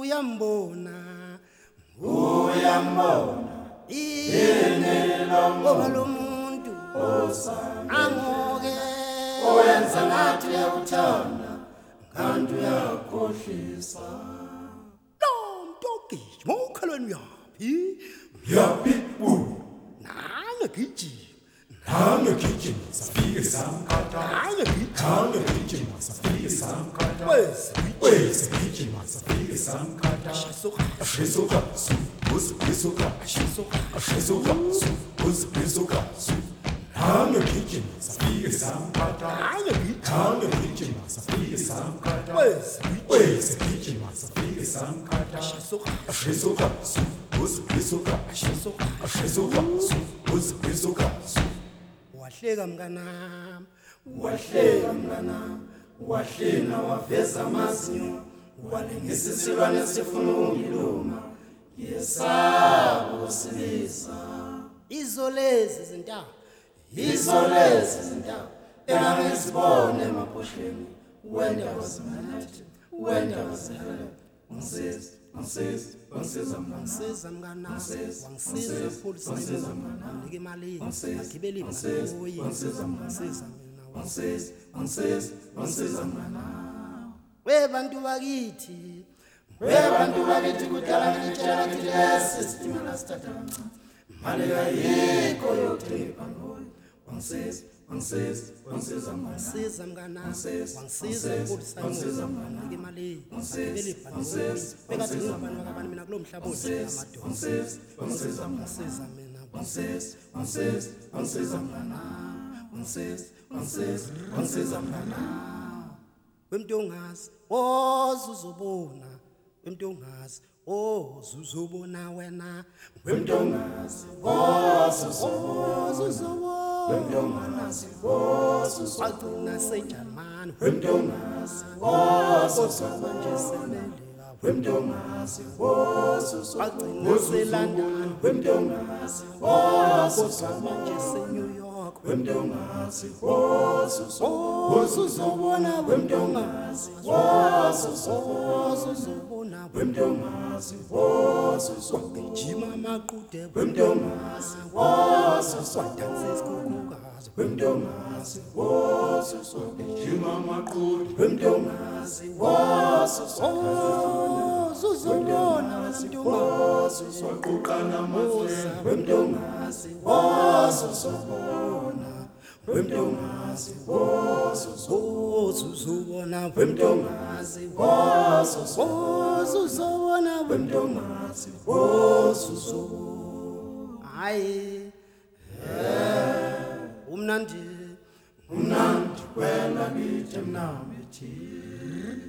uyambona Ngoba lo muntu angoke oyenza ngathi uyakuthanda kanti uyakhohlisa. lo muntu ogijima ukhalweni yaphi Yaphi nange gijima nange gijima safike samkhatha. nange gijima Nange gijima safike samkhatha. wese Wese gijima safike samkhatha. soka Ashesuka su uzisuka ashesuka su uzisuka su. Nange gijima safike samkhatha. nange gijima Nange gijima safike samkhatha. wese Wese gijima safike samkhatha. soka Ashesuka su uzisuka ashesuka su uzisuka su. wahleka mnganami Wahleka mnganami, wahlina waveza amazinyo, walengisa isilwane sifuna ukungiluma, yesaba usilisa. izolezi zintaba Yizo lezi zindawo engangizibone emaphosheni, wenda wazimanati, wenda wazihela, ungisiza mnganami. siza mnganami Wangisiza, wangisiza wangisiza, epholiseni mnganami. nginika imali Wangisiza, agibeli wangisiza, ngakuye wangisiza, mnganami. wangisiza mina Wangisiza mnganami. webantu bakithi Webantu bakithi kudala ngitshela ngithi lesi sitimela sithatha kancane. Imali ayikho yokuthenga ibhanoyi. Wangisiza mnganami. siza mnganami Wangisiza, wangisiza wangisiza, epholiseni wangisiza, nginika imali Wangisiza, agibeli ibhanoyi wangisiza, bekathi wangisiza, ngingabani wakabani mina kulo mhlaba Wangisiza amadoda wangisiza mnganami. siza mina Wangisiza mnganami. Wangisiza mnganami. wemntongazi ozuzobona wemntongazi ozuzobona wena Wemntongazi, ozuzobona wemntongazi, wagcina seJalimani wemntongazi, manje semelika wemntongazi, wagcina seLondon wemntongazi, manje seNew York wemntongazi, ozuzobona wemntongazi ozuzobona wemntongazi, gijima amaqude wemntongazi, wadansa isikhukhukazi wemntongazi, jima maqulu, wemntongazi, ozuzobona wemntongazi swaquqana amazwe, wemntongazi, wemntongazi, ozuzobona wemntongazi, ozuzobona wemntongazi, hayi umnandi umnandi kwela ngithi mnambithi.